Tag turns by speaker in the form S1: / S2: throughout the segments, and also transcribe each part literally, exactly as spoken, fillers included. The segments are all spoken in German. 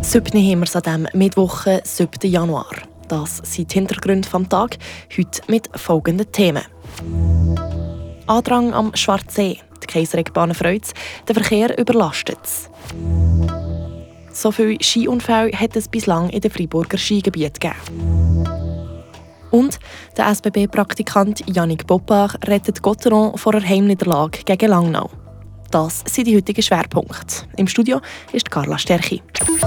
S1: siebten haben wir es an diesem Mittwoch, siebten Januar. Das sind die Hintergründe des Tages, heute mit folgenden Themen. Andrang am Schwarzsee. Die Kaiserregbahn freut es, der Verkehr überlastet es. So viele Skiunfälle hat es bislang in den Freiburger Skigebieten gegeben. Und der S B B-Praktikant Yannick Boppach rettet Gotteron vor einer Heimniederlage gegen Langnau. Das sind die heutigen Schwerpunkte. Im Studio ist Carla Sterchi.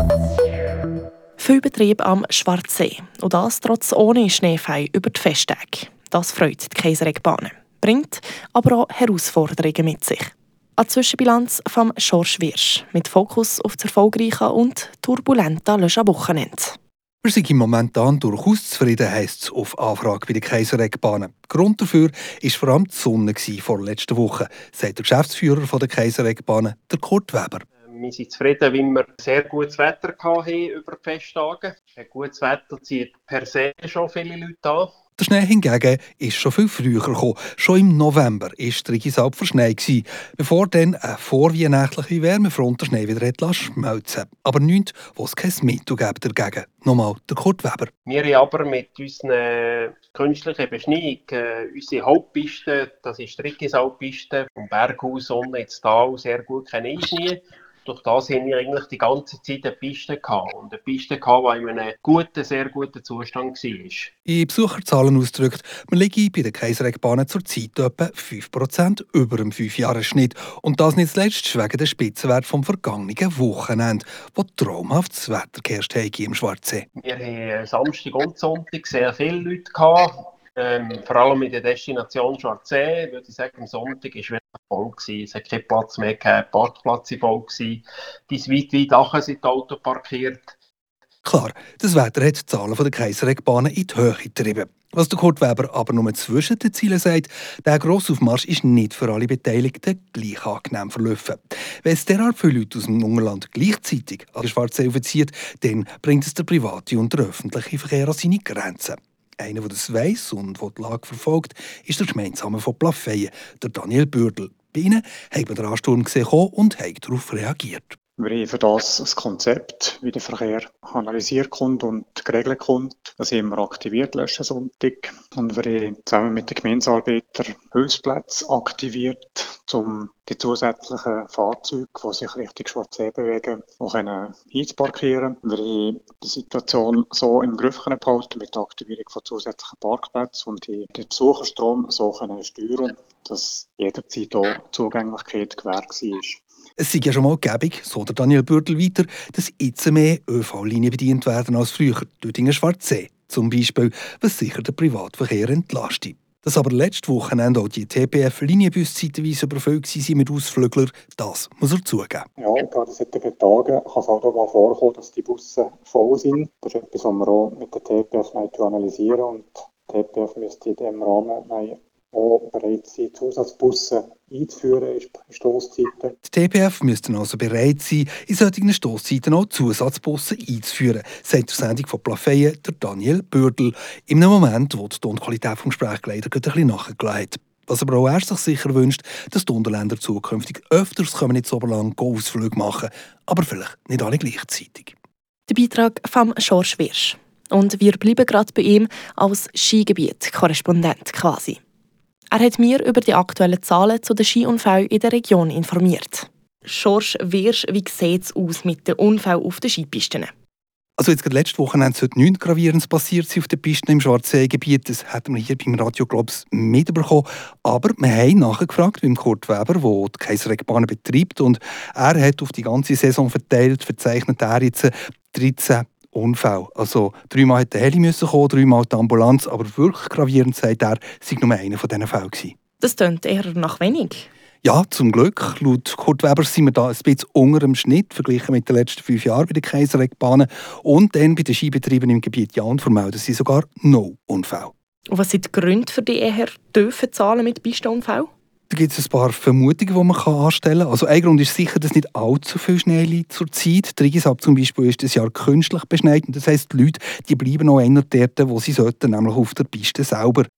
S1: Viel Betrieb am Schwarzsee. Und das trotz ohne Schneefall über die Festtage. Das freut die Kaiserregbahn. Bringt aber auch Herausforderungen mit sich. Eine Zwischenbilanz von George Wirsch mit Fokus auf das erfolgreiche und turbulente Löschwochenende.
S2: Wir sind momentan durchaus zufrieden, heisst es auf Anfrage bei den Kaiserregbahnen. Grund dafür war vor allem die Sonne vor letzter Woche, sagt der Geschäftsführer der Kaiserregbahnen, der Kurt Weber.
S3: Wir sind zufrieden, weil wir sehr gutes Wetter hatten über die Festtage. Ein gutes Wetter zieht per se schon viele Leute an.
S2: Der Schnee hingegen ist schon viel früher gekommen. Schon im November war die Rigisalp verschneit, bevor dann eine vorweihnachtliche Wärmefront den Schnee wieder schmelzen. Aber nichts, wo es kein Mittel gibt dagegen. Nochmal der Kurt Weber.
S3: Wir haben aber mit unserer künstlichen Beschneiung äh, unsere Hauptpiste, das ist die Rigisalpiste, vom Berghaus unten ins Tal, sehr gut einschneien. Durch das haben wir eigentlich die ganze Zeit eine Piste gehabt. Und eine Piste gehabt, die in einem guten, sehr guten Zustand war.
S2: In Besucherzahlen ausgedrückt, wir liegen bei den Kaiserregbahnen zurzeit etwa fünf Prozent über dem fünf-Jahres-Schnitt. Und das nicht zuletzt wegen der Spitzenwert vom vergangenen Wochenende, wo traumhaftes Wetter geherrscht hat im Schwarzsee.
S3: Wir hatten Samstag und Sonntag sehr viele Leute gehabt. Ähm, vor allem in der Destination Schwarzsee, würde ich sagen, am Sonntag war es wirklich voll gewesen. Es hat keinen Platz mehr gegeben, die Parkplätze voll gewesen. Die weit, weit nachher sind die Autos parkiert.
S2: Klar, das Wetter hat die Zahlen der Kaiserregbahnen in die Höhe getrieben. Was der Kurt Weber aber nur zwischen den Zielen sagt, der Grossaufmarsch ist nicht für alle Beteiligten gleich angenehm verlaufen. Wenn es derart viele Leute aus dem Ungerland gleichzeitig an den Schwarzsee aufzieht, dann bringt es der private und der öffentliche Verkehr an seine Grenzen. Einer, der das weiss und der die Lage verfolgt, ist der Gemeinsame von Plafeyen, der Daniel Bürdel. Bei ihnen hat man den Ansturm gesehen und hat darauf reagiert.
S4: Wir haben für das ein Konzept, wie der Verkehr analysiert kommt und geregelt kommt. Das haben wir aktiviert letzten Sonntag. Und wir haben zusammen mit den Gemeindearbeitern Hilfsplätze aktiviert, um die zusätzlichen Fahrzeuge, die sich Richtung Schwarzsee bewegen, auch einzuparkieren. Wir haben die Situation so im Griff behalten mit der Aktivierung von zusätzlichen Parkplätzen und den Besucherstrom so steuern, dass jederzeit auch Zugänglichkeit gewährt war.
S2: Es sei ja schon mal gäbig, so der Daniel Bürdel weiter, dass jetzt mehr ÖV-Linien bedient werden als früher durch den Schwarzsee. Zum Beispiel, was sicher den Privatverkehr entlastet. Dass aber letzte Wochenende auch die T P F-Linienbusse zeitweise überfüllt waren mit Ausflüglern, das muss er zugeben.
S4: Ja, gerade in solchen Tagen kann es halt auch mal vorkommen, dass die Busse voll sind. Das ist etwas, was wir auch mit der T P F analysieren und die T P F müsste in diesem Rahmen auch bereit sein, Zusatzbusse einzuführen in Stosszeiten.
S2: Die T P F müssten also bereit sein, in solchen Stosszeiten auch Zusatzbusse einzuführen, sagt der Sendung von Plafeyen der Daniel Bürdel. In einem Moment, wo die Tonqualität des Gesprächs leider ein bisschen nachgelassen hat. Was aber auch er sich sicher wünscht, dass die Unterländer zukünftig öfters nicht so lange Ausflüge machen, aber vielleicht nicht alle gleichzeitig.
S1: Der Beitrag von George Wirsch. Und wir bleiben gerade bei ihm als Skigebiet-Korrespondent quasi. Er hat mir über die aktuellen Zahlen zu den Skiunfällen in der Region informiert. George Wirsch, wie sieht es aus mit den Unfällen auf den Skipisten?
S2: Also jetzt gerade letzte Woche sollte nichts Gravierendes passiert sein auf den Pisten im Schwarzseegebiet. Das hätten wir hier beim Radio Globs mitbekommen. Aber wir haben nachgefragt beim Kurt Weber, der die Kaiserregbahn betreibt. Und er hat auf die ganze Saison verteilt, verzeichnet er jetzt dreizehn Unfall. Also dreimal hätte der Heli müssen kommen, dreimal die Ambulanz, aber wirklich gravierend, sagt er, sei nur einer von diesen Fällen gewesen.
S1: Das klingt eher nach wenig.
S2: Ja, zum Glück. Laut Kurt Weber sind wir da ein bisschen unter dem Schnitt, verglichen mit den letzten fünf Jahren bei den Kaiserregbahnen. Und dann bei den Skibetrieben im Gebiet Jaun vermelden sie sogar no Unfälle.
S1: Und was sind die Gründe für die eher tiefen Zahlen mit Pistenunfällen?
S2: Da gibt es ein paar Vermutungen, die man anstellen kann. Also ein Grund ist sicher, dass nicht allzu viel Schnee liegt zur Zeit. Die Rigisalp zum Beispiel ist das Jahr künstlich beschneit. Das heisst, die Leute die bleiben noch eher dort, wo sie sollten, nämlich auf der Piste selber.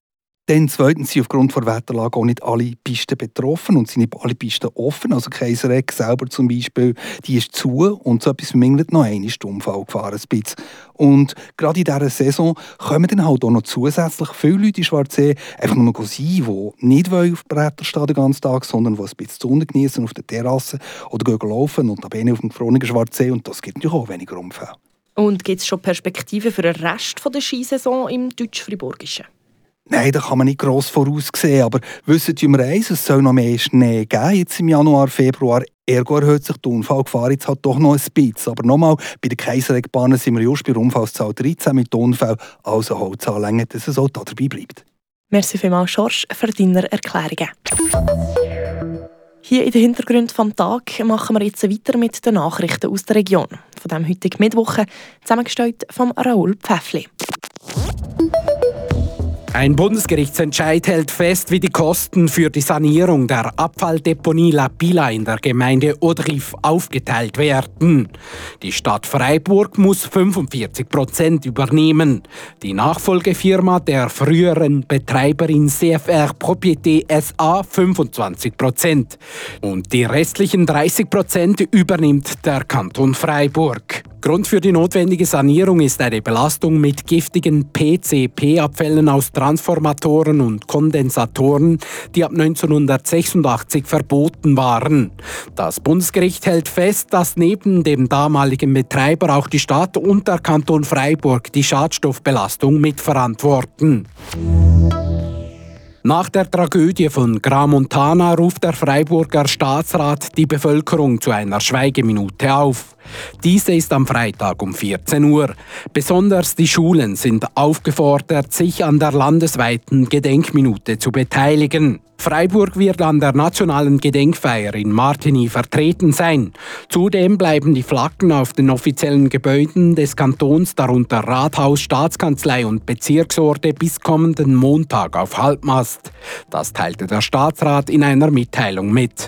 S2: Dann zweitens sind aufgrund der Wetterlage auch nicht alle Pisten betroffen und sind nicht alle Pisten offen. Also Kaisseregg selber zum Beispiel, die ist zu und so etwas vermindert noch einmal die Unfallgefahr ein bisschen. Und gerade in dieser Saison kommen dann halt auch noch zusätzlich viele Leute in Schwarzsee einfach nur sein, die nicht auf Bretter stehen den ganzen Tag, sondern die ein bisschen die Sonne genießen auf der Terrasse oder gehen laufen und dann auf dem gefrorenen Schwarzsee und das gibt natürlich auch weniger Unfälle.
S1: Und gibt es schon Perspektiven für den Rest der Skisaison im Deutsch-Friburgischen?
S2: Nein, da kann man nicht gross voraussehen, aber wissen wir eins, es soll noch mehr Schnee geben, jetzt im Januar, Februar. Ergo erhöht sich die Unfallgefahr jetzt halt doch noch ein bisschen. Aber nochmal, bei den Kaissereggbahnen sind wir just bei der Unfallzahl dreizehn mit Unfällen, also Holzanlänge, dass es auch dabei bleibt.
S1: Merci vielmals, George, für deine Erklärungen. Hier in den Hintergründen des Tages machen wir jetzt weiter mit den Nachrichten aus der Region. Von diesem heutigen Mittwoch, zusammengestellt von Raoul Pfäffli.
S5: Ein Bundesgerichtsentscheid hält fest, wie die Kosten für die Sanierung der Abfalldeponie La Pila in der Gemeinde Odrif aufgeteilt werden. Die Stadt Freiburg muss fünfundvierzig Prozent übernehmen. Die Nachfolgefirma der früheren Betreiberin C F R Propriété S A fünfundzwanzig Prozent. Und die restlichen dreißig Prozent übernimmt der Kanton Freiburg. Grund für die notwendige Sanierung ist eine Belastung mit giftigen P C P-Abfällen aus Transformatoren und Kondensatoren, die ab neunzehnhundertsechsundachtzig verboten waren. Das Bundesgericht hält fest, dass neben dem damaligen Betreiber auch die Stadt und der Kanton Freiburg die Schadstoffbelastung mitverantworten. Nach der Tragödie von Gramontana ruft der Freiburger Staatsrat die Bevölkerung zu einer Schweigeminute auf. Diese ist am Freitag um vierzehn Uhr. Besonders die Schulen sind aufgefordert, sich an der landesweiten Gedenkminute zu beteiligen. Freiburg wird an der nationalen Gedenkfeier in Martigny vertreten sein. Zudem bleiben die Flaggen auf den offiziellen Gebäuden des Kantons, darunter Rathaus, Staatskanzlei und Bezirksorte, bis kommenden Montag auf Halbmast. Das teilte der Staatsrat in einer Mitteilung mit.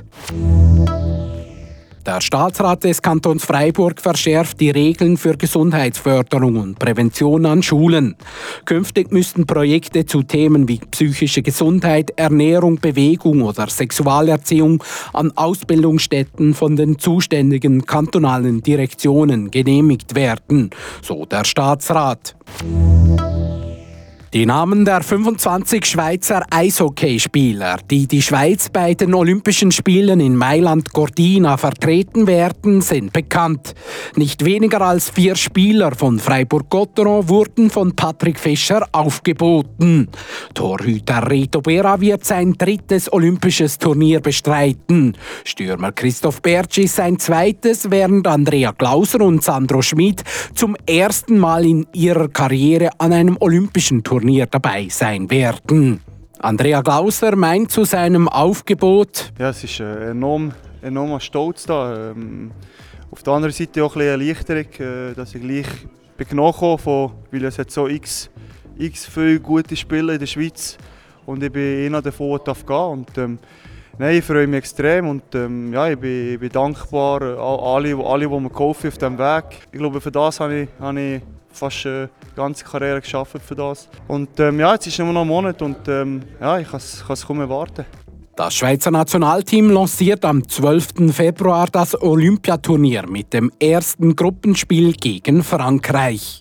S5: Der Staatsrat des Kantons Freiburg verschärft die Regeln für Gesundheitsförderung und Prävention an Schulen. Künftig müssten Projekte zu Themen wie psychische Gesundheit, Ernährung, Bewegung oder Sexualerziehung an Ausbildungsstätten von den zuständigen kantonalen Direktionen genehmigt werden, so der Staatsrat. Die Namen der fünfundzwanzig Schweizer Eishockeyspieler, die die Schweiz bei den Olympischen Spielen in Mailand Cortina vertreten werden, sind bekannt. Nicht weniger als vier Spieler von Freiburg-Gotteron wurden von Patrick Fischer aufgeboten. Torhüter Reto Berra wird sein drittes olympisches Turnier bestreiten. Stürmer Christoph Bertschis sein zweites, während Andrea Glauser und Sandro Schmid zum ersten Mal in ihrer Karriere an einem olympischen Turnier dabei sein werden. Andrea Glauser meint zu seinem Aufgebot:
S6: Ja, es ist ein enorm, enormer Stolz da. Ähm, auf der anderen Seite auch ein bisschen Erleichterung, äh, dass ich gleich bin nachgekommen von, weil es hat so x, x viele gute Spieler in der Schweiz und ich bin einer davon, der gehen darf. Und ähm, nein, ich freue mich extrem und ähm, ja, ich, bin, ich bin dankbar an alle, alle, die mir geholfen auf diesem Weg. Ich glaube, für das habe ich, habe ich fast eine ganze Karriere geschafft für das. Und ähm, ja, jetzt ist nur noch ein Monat und ähm, ja, ich kann es kaum erwarten.
S5: Das Schweizer Nationalteam lanciert am zwölften Februar das Olympiaturnier mit dem ersten Gruppenspiel gegen Frankreich.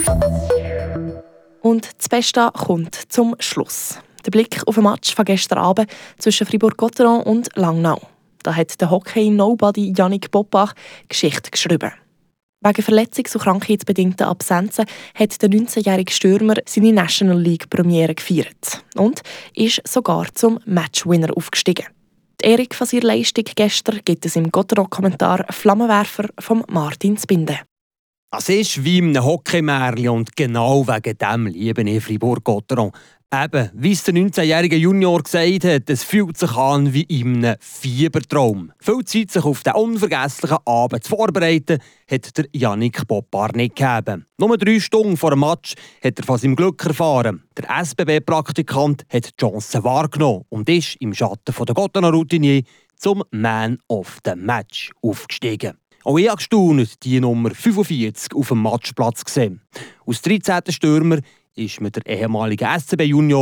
S1: Und das Beste kommt zum Schluss. Der Blick auf den Match von gestern Abend zwischen Fribourg-Gotteron und Langnau. Da hat der Hockey-Nobody Yannick Poppach Geschichte geschrieben. Wegen verletzungs- und krankheitsbedingten Absenzen hat der neunzehnjährige Stürmer seine National League Premiere gefeiert und ist sogar zum Matchwinner aufgestiegen. Die Ehrung von seiner Leistung gestern gibt es im Gotteron-Kommentar Flammenwerfer von Martin Zbinden.
S7: Es ist wie in einem Hockeymärchen und genau wegen dem liebe ich Fribourg-Gotteron. Eben, wie es der neunzehnjährige Junior gesagt hat, es fühlt sich an wie in einem Fiebertraum. Viel Zeit, sich auf den unvergesslichen Abend zu vorbereiten, hat der Yannick Poppach nicht gegeben. Nur drei Stunden vor dem Match hat er von seinem Glück erfahren. Der S B B-Praktikant hat die Chance wahrgenommen und ist im Schatten der Gotteron Routinier zum Man of the Match aufgestiegen. Auch ich habe gestaunt, die Nummer fünfundvierzig auf dem Matchplatz gesehen. Aus dreizehnten Stürmer ist mit der ehemaligen S C B Junior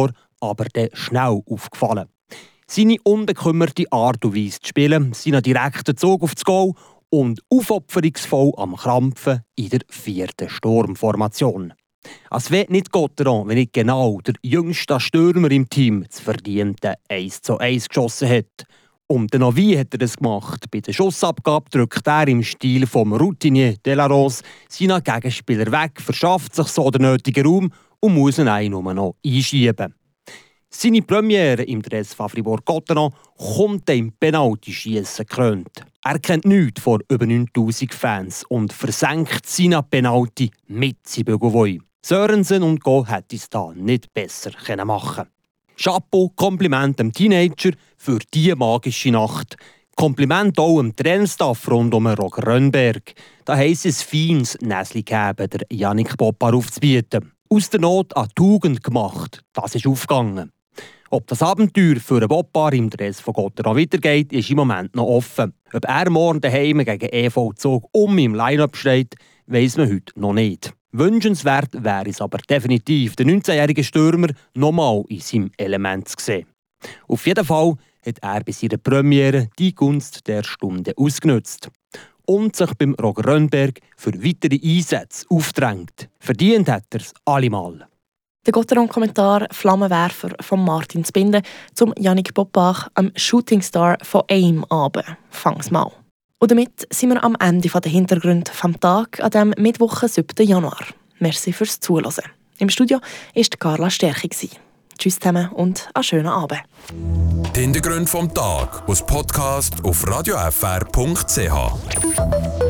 S7: aber dann schnell aufgefallen. Seine unbekümmerte Art und Weise zu spielen, seinen direkten Zug auf das Goal und aufopferungsvoll am Krampfen in der vierten Sturmformation. Als wäre nicht Gotteron, wenn nicht genau der jüngste Stürmer im Team das verdiente eins zu eins geschossen hat. Und dann wie hat er das gemacht? Bei der Schussabgabe drückt er im Stil vom Routinier Delarose seinen Gegenspieler weg, verschafft sich so den nötigen Raum und muss ihn auch nur noch einschieben. Seine Premiere im Dress von Fribourg-Gotteron kommt im Penalty-Schiessen gekrönt. Er kennt nichts vor über neuntausend Fans und versenkt seine Penalty mit Sibögovoi. Sörensen und Go hätte es da nicht besser machen können. Chapeau, Kompliment dem Teenager für diese magische Nacht. Kompliment auch dem Trainerstaff rund um Roger Rönnberg. Da heisst es feines Näsli geben, der Yannick Boppard aufzubieten. Aus der Not an Tugend gemacht, das ist aufgegangen. Ob das Abenteuer für einen Boppard im Dress von Gotteron weitergeht, ist im Moment noch offen. Ob er morgen daheim gegen E V Zug um im Line-Up steht, weiss man heute noch nicht. Wünschenswert wäre es aber definitiv, den neunzehnjährigen Stürmer nochmal in seinem Element zu sehen. Auf jeden Fall hat er bei seiner Premiere die Gunst der Stunde ausgenutzt und sich beim Roger Rönnberg für weitere Einsätze aufgedrängt. Verdient hat er es allemal.
S1: Der Gotteron-Kommentar «Flammenwerfer» von Martin Zbinden zum Yannick Boppard, am Shootingstar von AIM, Abend. Fangs mal. Und damit sind wir am Ende der Hintergründe vom Tag an dem Mittwoch, siebten Januar. Merci fürs Zuhören. Im Studio war Carla Stärchi. Tschüss zusammen und einen schönen Abend.
S8: Die Hintergründe vom Tag aus Podcast auf radio f r punkt c h.